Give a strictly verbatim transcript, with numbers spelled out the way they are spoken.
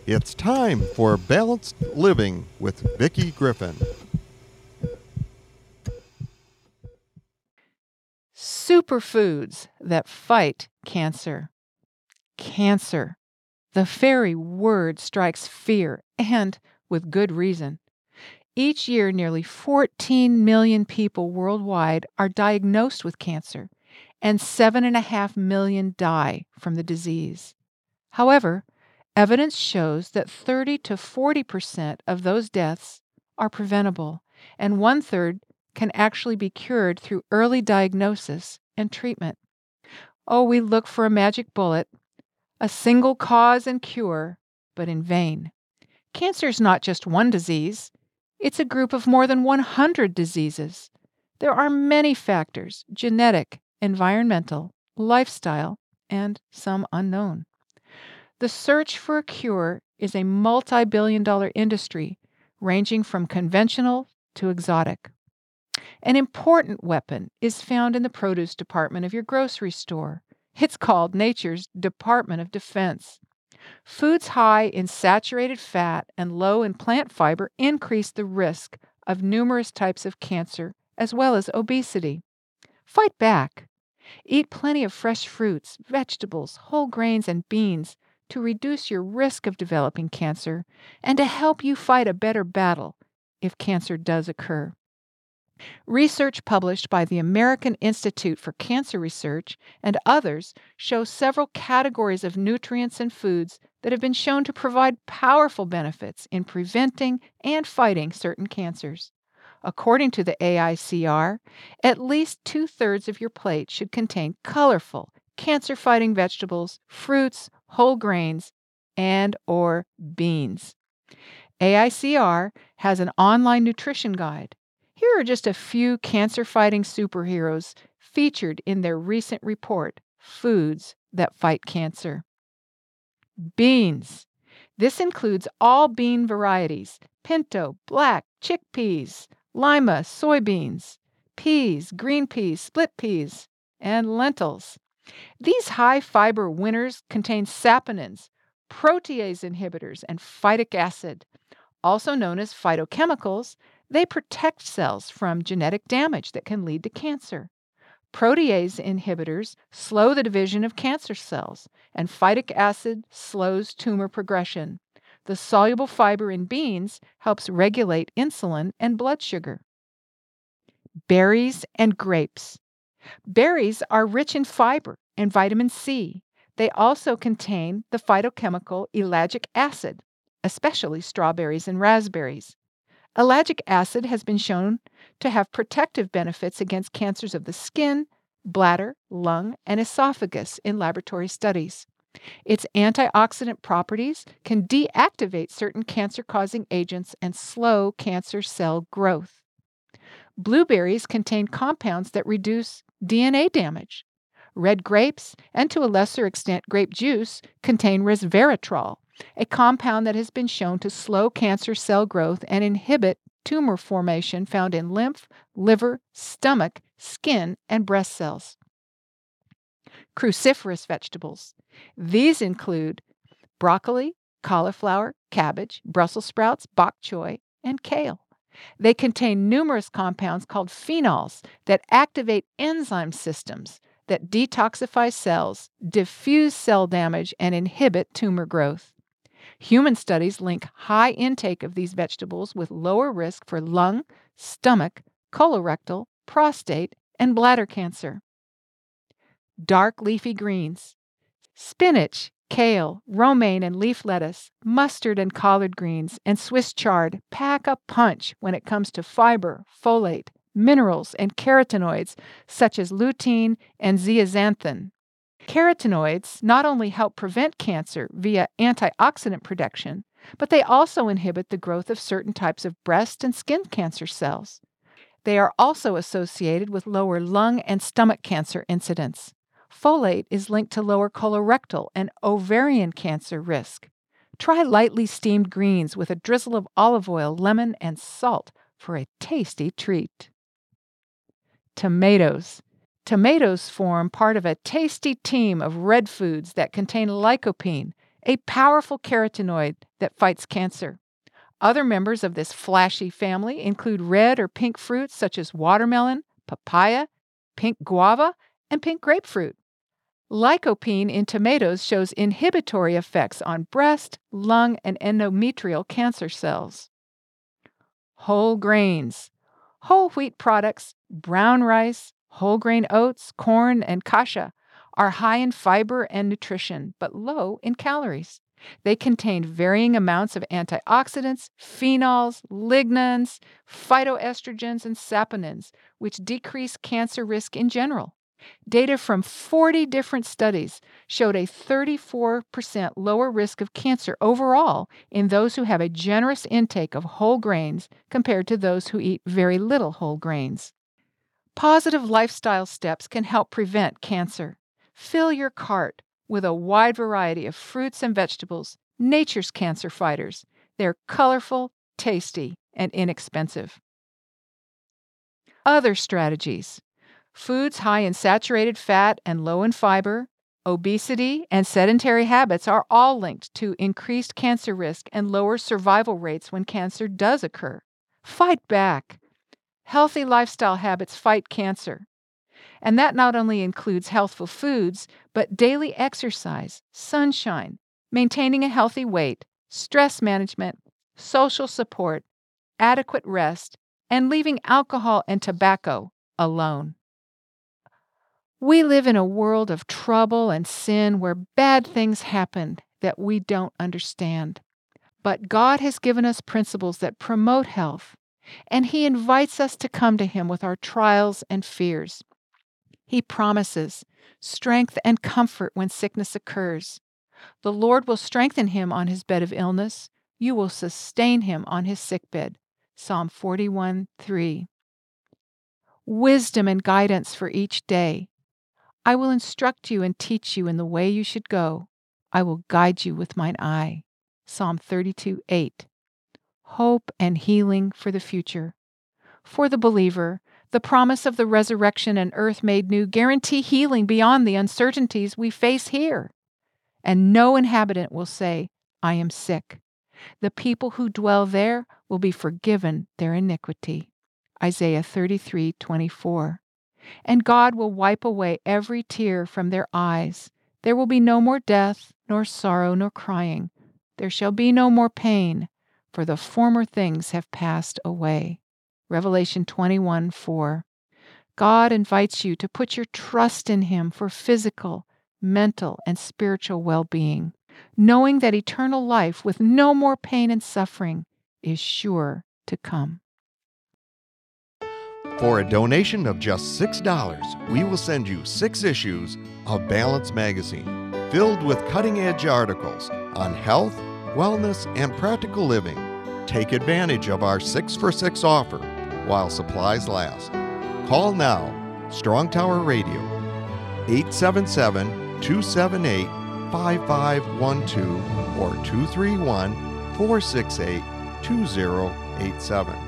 It's time for Balanced Living with Vicki Griffin. Superfoods that fight cancer. Cancer. The very word strikes fear, and with good reason. Each year, nearly fourteen million people worldwide are diagnosed with cancer, and seven point five million die from the disease. However, evidence shows that thirty to forty percent of those deaths are preventable, and one-third can actually be cured through early diagnosis and treatment. Oh, we look for a magic bullet, a single cause and cure, but in vain. Cancer is not just one disease. It's a group of more than one hundred diseases. There are many factors: genetic, environmental, lifestyle, and some unknown. The search for a cure is a multi-billion dollar industry ranging from conventional to exotic. An important weapon is found in the produce department of your grocery store. It's called nature's Department of Defense. Foods high in saturated fat and low in plant fiber increase the risk of numerous types of cancer as well as obesity. Fight back. Eat plenty of fresh fruits, vegetables, whole grains, and beans to reduce your risk of developing cancer and to help you fight a better battle if cancer does occur. Research published by the American Institute for Cancer Research and others shows several categories of nutrients and foods that have been shown to provide powerful benefits in preventing and fighting certain cancers. According to the A I C R, at least two-thirds of your plate should contain colorful, cancer-fighting vegetables, fruits, whole grains, and or beans. A I C R has an online nutrition guide. Here are just a few cancer-fighting superheroes featured in their recent report, Foods That Fight Cancer. Beans. This includes all bean varieties: pinto, black, chickpeas, lima, soybeans, peas, green peas, split peas, and lentils. These high-fiber winners contain saponins, protease inhibitors, and phytic acid. Also known as phytochemicals, they protect cells from genetic damage that can lead to cancer. Protease inhibitors slow the division of cancer cells, and phytic acid slows tumor progression. The soluble fiber in beans helps regulate insulin and blood sugar. Berries and grapes. Berries are rich in fiber and vitamin C. They also contain the phytochemical ellagic acid, especially strawberries and raspberries. Ellagic acid has been shown to have protective benefits against cancers of the skin, bladder, lung, and esophagus in laboratory studies. Its antioxidant properties can deactivate certain cancer-causing agents and slow cancer cell growth. Blueberries contain compounds that reduce D N A damage. Red grapes, and to a lesser extent grape juice, contain resveratrol, a compound that has been shown to slow cancer cell growth and inhibit tumor formation found in lymph, liver, stomach, skin, and breast cells. Cruciferous vegetables. These include broccoli, cauliflower, cabbage, Brussels sprouts, bok choy, and kale. They contain numerous compounds called phenols that activate enzyme systems that detoxify cells, diffuse cell damage, and inhibit tumor growth. Human studies link high intake of these vegetables with lower risk for lung, stomach, colorectal, prostate, and bladder cancer. Dark leafy greens. Spinach, kale, romaine and leaf lettuce, mustard and collard greens, and Swiss chard pack a punch when it comes to fiber, folate, minerals, and carotenoids such as lutein and zeaxanthin. Carotenoids not only help prevent cancer via antioxidant production, but they also inhibit the growth of certain types of breast and skin cancer cells. They are also associated with lower lung and stomach cancer incidence. Folate is linked to lower colorectal and ovarian cancer risk. Try lightly steamed greens with a drizzle of olive oil, lemon, and salt for a tasty treat. Tomatoes. Tomatoes form part of a tasty team of red foods that contain lycopene, a powerful carotenoid that fights cancer. Other members of this flashy family include red or pink fruits such as watermelon, papaya, pink guava, and pink grapefruit. Lycopene in tomatoes shows inhibitory effects on breast, lung, and endometrial cancer cells. Whole grains. Whole wheat products, brown rice, whole grain oats, corn, and kasha are high in fiber and nutrition, but low in calories. They contain varying amounts of antioxidants, phenols, lignans, phytoestrogens, and saponins, which decrease cancer risk in general. Data from forty different studies showed a thirty-four percent lower risk of cancer overall in those who have a generous intake of whole grains compared to those who eat very little whole grains. Positive lifestyle steps can help prevent cancer. Fill your cart with a wide variety of fruits and vegetables, nature's cancer fighters. They're colorful, tasty, and inexpensive. Other strategies. Foods high in saturated fat and low in fiber, obesity, and sedentary habits are all linked to increased cancer risk and lower survival rates when cancer does occur. Fight back. Healthy lifestyle habits fight cancer. And that not only includes healthful foods, but daily exercise, sunshine, maintaining a healthy weight, stress management, social support, adequate rest, and leaving alcohol and tobacco alone. We live in a world of trouble and sin where bad things happen that we don't understand. But God has given us principles that promote health, and He invites us to come to Him with our trials and fears. He promises strength and comfort when sickness occurs. The Lord will strengthen him on his bed of illness. You will sustain him on his sickbed. Psalm forty-one, three. Wisdom and guidance for each day. I will instruct you and teach you in the way you should go. I will guide you with mine eye. Psalm thirty-two, eight. Hope and healing for the future. For the believer, the promise of the resurrection and earth made new guarantee healing beyond the uncertainties we face here. And no inhabitant will say, I am sick. The people who dwell there will be forgiven their iniquity. Isaiah thirty-three, twenty-four. And God will wipe away every tear from their eyes. There will be no more death, nor sorrow, nor crying. There shall be no more pain, for the former things have passed away. Revelation twenty-one, four. God invites you to put your trust in Him for physical, mental, and spiritual well-being, knowing that eternal life with no more pain and suffering is sure to come. For a donation of just six dollars, we will send you six issues of Balance Magazine, filled with cutting-edge articles on health, wellness, and practical living. Take advantage of our six for six offer while supplies last. Call now, Strong Tower Radio, eight seven seven, two seven eight, five five one two or two three one, four six eight, two zero eight seven.